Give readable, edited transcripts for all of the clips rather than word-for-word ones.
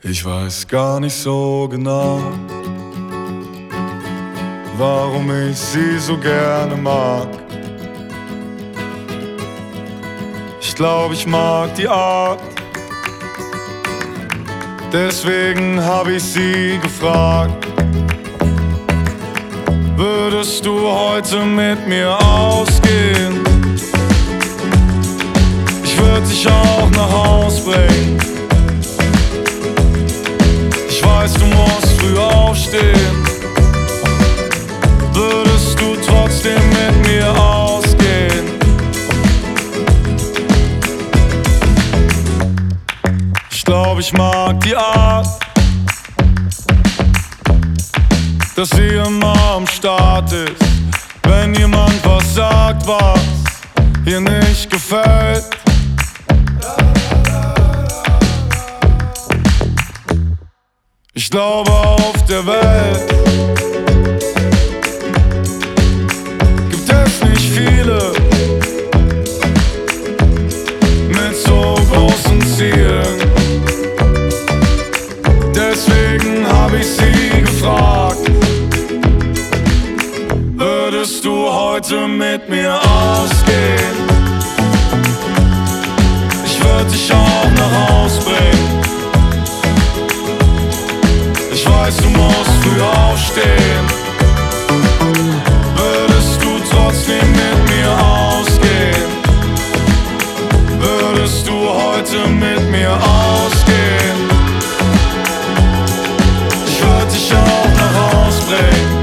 Ich weiß gar nicht so genau, warum ich sie so gerne mag. Ich glaube, ich mag die Art, deswegen hab ich sie gefragt: Würdest du heute mit mir ausgehen? Ich würd dich auch nach Haus bringen. Ich weiß, du musst früh aufstehen. Würdest du trotzdem mit mir ausgehen? Ich glaube, ich mag die Art, dass sie immer am Start ist, wenn jemand was sagt, was ihr nicht gefällt. Ich glaube, auf der Welt gibt es nicht viele mit so großen Zielen. Deswegen hab ich sie gefragt: Würdest du heute mit mir ausgehen? Ich würd dich auch nach Haus bringen. Ich weiß, du musst früh aufstehen. Würdest du trotzdem mit mir ausgehen? Würdest du heute mit mir ausgehen? Ich würd dich auch nach Haus bringen.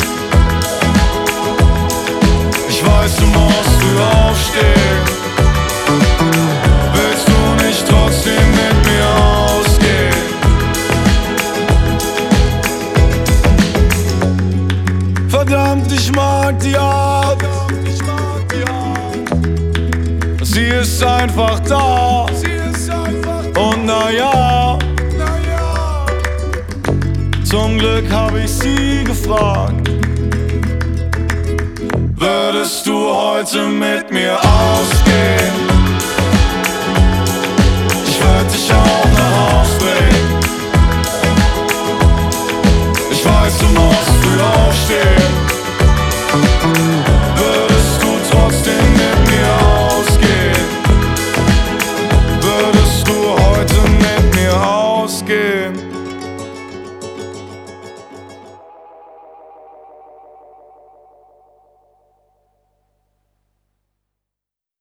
Ich weiß, du musst früh aufstehen. Willst du nicht trotzdem mit mir ausgehen? Verdammt, ich mag die Art. Sie ist einfach da. Und naja, zum Glück hab ich sie gefragt: Würdest du heute mit mir ausgehen?